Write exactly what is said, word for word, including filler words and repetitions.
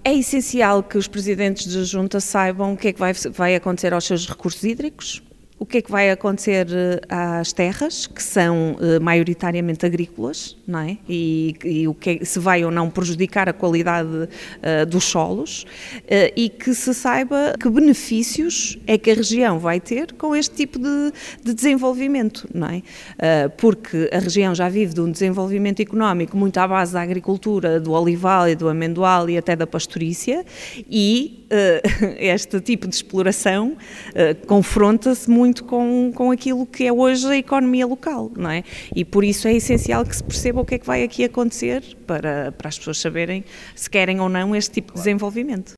É essencial que os presidentes de junta saibam o que é que vai, vai acontecer aos seus recursos hídricos, o que é que vai acontecer às terras, que são uh, maioritariamente agrícolas, não é? E, e o que é, se vai ou não prejudicar a qualidade uh, dos solos, uh, e que se saiba que benefícios é que a região vai ter com este tipo de, de desenvolvimento, não é? Uh, porque a região já vive de um desenvolvimento económico muito à base da agricultura, do olival e do amendoal e até da pastorícia, e uh, este tipo de exploração uh, confronta-se muito com, com aquilo que é hoje a economia local, não é? E por isso é essencial que se perceba o que é que vai aqui acontecer para, para as pessoas saberem se querem ou não este tipo de desenvolvimento.